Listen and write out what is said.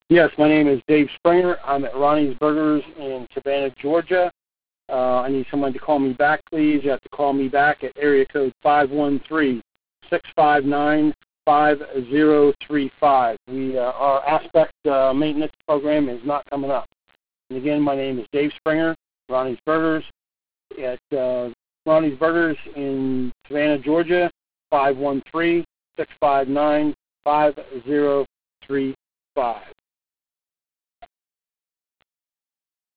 Yes, my name is Dave Springer. I'm at Ronnie's Burgers in Savannah, Georgia. I need someone to call me back, please. You have to call me back at area code 513-659-5035. Our Aspect maintenance program is not coming up. And again, my name is Dave Springer, Ronnie's Burgers, at Ronnie's Burgers in Savannah, Georgia, 513-659-5035.